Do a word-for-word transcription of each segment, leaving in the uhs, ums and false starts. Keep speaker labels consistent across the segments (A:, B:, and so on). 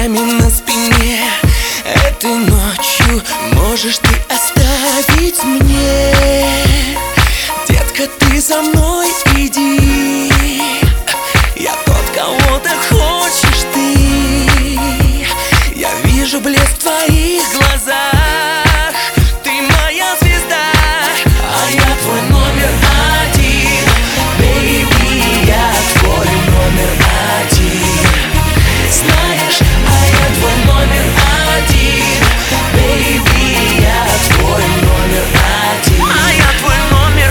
A: ногтями на спине. Этой ночью можешь ты оставить мне. Детка, ты за мной иди. Я тот, кого ты хочешь ты. Я вижу блеск в твоих глазах. Ты моя звезда, а я твой номер один. Бэйби, я твой номер один. Знаешь, а я твой номер один. Бэйби, я твой номер один. А я твой номер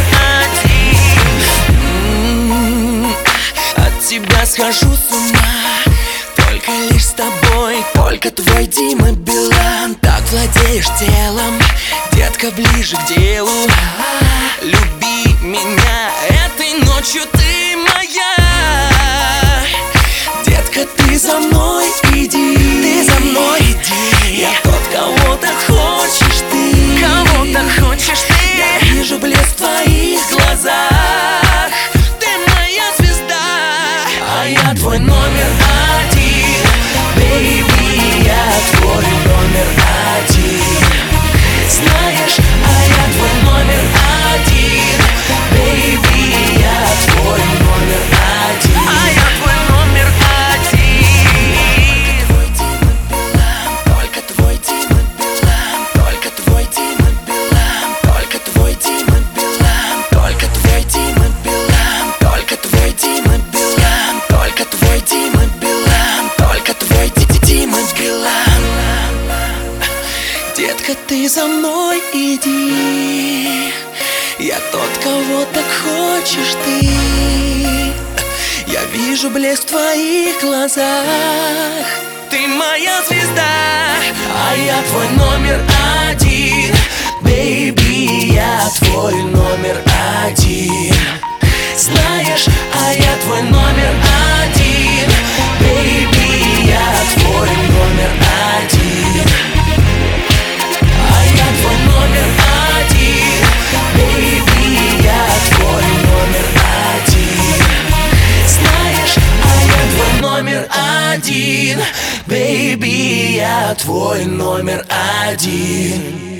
A: один. М-м-м, от тебя схожу с ума. Только лишь с тобой, только твой Дима Билан. Так владеешь телом, детка, ближе к делу. Люби меня, этой ночью ты моя. Детка, ты за мной иди. Ты за мной иди. Я тот, кого ты хочешь ты. Кого ты хочешь ты. Я вижу блеск в твоих глазах. Ты моя звезда, а я твой номер один. Бэйби, я твой номер один. Знаешь, а я твой номер один. Бэйби, я твой номер один. А я твой номер один. Только твой Дима Билан. Только твой Дима Билан. Только твой Дима Билан. Только твой Дима Билан. Только твой Дима Билан. Только твой Дима Билан. Только твой Дима Билан. Детка, ты за мной иди. Я тот, кого так хочешь ты. Я вижу блеск в твоих глазах. Ты моя звезда, а я твой номер один. Бэйби, я твой номер один. Знаешь, а я твой номер один. Бэйби, я твой номер один. А я твой номер один. Бэйби, я твой номер один. Знаешь, а я твой номер один. Бэйби, я твой номер один.